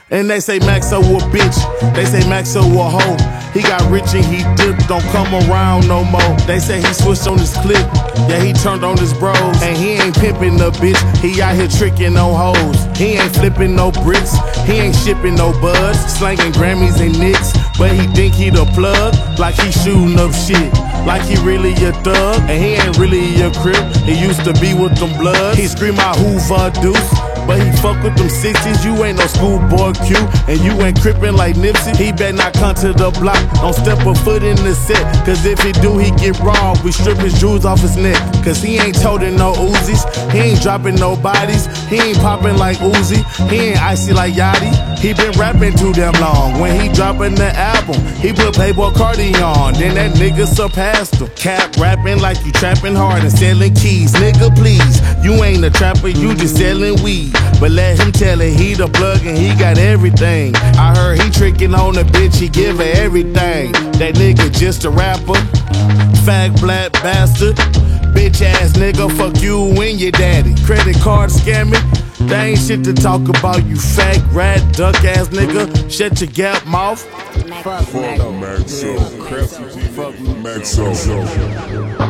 And they say Maxo a bitch, they say Maxo a hoe. He got rich and he dipped, don't come around no more. They say he switched on his clip, yeah he turned on his bros. And he ain't pimping the bitch, he out here tricking no hoes. He ain't flipping no bricks, he ain't shipping no buds. Slanging Grammys and Nicks, but he think he the plug. Like he shooting up shit, like he really a thug. And he ain't really a crip, he used to be with them bloods. He scream out Hoover Deuce, but he fuck with them 60s. You ain't no schoolboy Q, and you ain't crippin' like Nipsey. He better not come to the block, don't step a foot in the set. Cause if he do, he get robbed. We strip his jewels off his neck. Cause he ain't toting no Uzis, he ain't dropping no bodies. He ain't popping like Uzi, he ain't icy like Yachty. He been rapping too damn long. When he dropping the album, he put Playboy Cardi on, then that nigga surpassed him. Cap rapping like you trapping hard and selling keys. Nigga please, you ain't a trapper, you just selling weed. But let him tell it, he the plug and he got everything. I heard he tricking on a bitch, he give her everything. That nigga just a rapper, fag black bastard. Bitch ass nigga, fuck you and your daddy. Credit card scamming, that ain't shit to talk about, you fag rat duck ass nigga. Shut your gap mouth. Fuck Maxo. Fuck Maxo.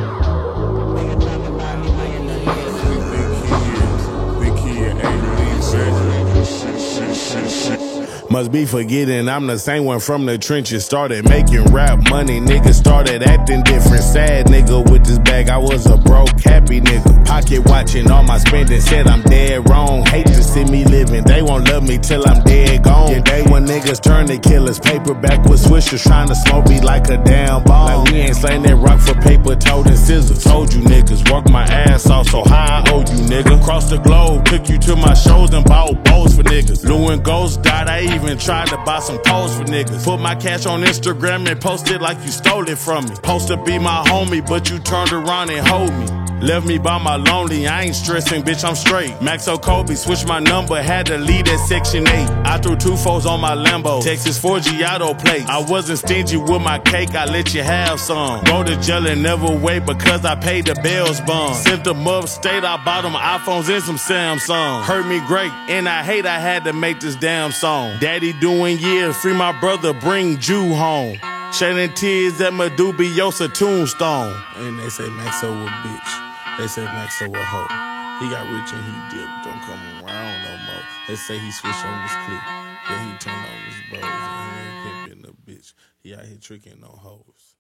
Must be forgetting I'm the same one from the trenches. Started making rap money, nigga started acting different. Sad nigga with this bag, I was a broke, happy nigga. Pocket watching all my spending, said I'm dead wrong. Hate to see me living, they won't love me till I'm dead gone. Yeah, day when niggas turn to killers, paperback with swishers trying to smoke me like a damn ball. Like we ain't slaying that rock for paper, toad and scissors. Told you niggas, work my ass off, so high I owe you nigga. Cross the globe, took you to my shows and bought bows for niggas. Lou and Ghost died, I even tried to buy some posts for niggas. Put my cash on Instagram and post it like you stole it from me. Supposed to be my homie, but you turned around and hold me. Left me by my lonely, I ain't stressing, bitch, I'm straight. Maxo Kobe, switched my number, had to leave at Section 8. I threw 2 foes on my Lambo, Texas 4 Giotto plate. I wasn't stingy with my cake, I let you have some. Go to jail and never wait because I paid the bail's bond. Sent them upstate, I bought them iPhones and some Samsung. Hurt me great, and I hate I had to make this damn song. Daddy doing years, free my brother, bring Jew home. Shedding tears at Medubiosa tombstone. And they say Maxo a bitch. They say Maxo a hoe. He got rich and he dipped, don't come around no more. They say he switched on his clip, then he turned on his bros. And he ain't pimping a bitch, he out here tricking on hoes.